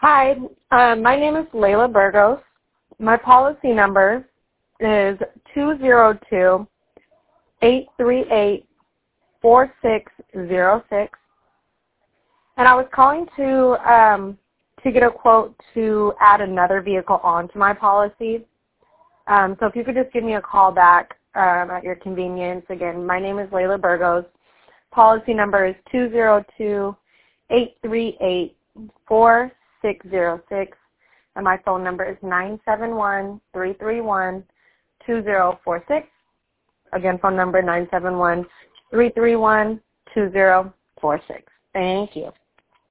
Hi, my name is Layla Burgos. My policy number is 202-838-4606, and I was calling to get a quote to add another vehicle onto my policy. So if you could just give me a call back at your convenience. Again, my name is Layla Burgos. Policy number is 202-838-4606, and my phone number is 971-331-2046. Again, phone number 971-331-2046. Thank you.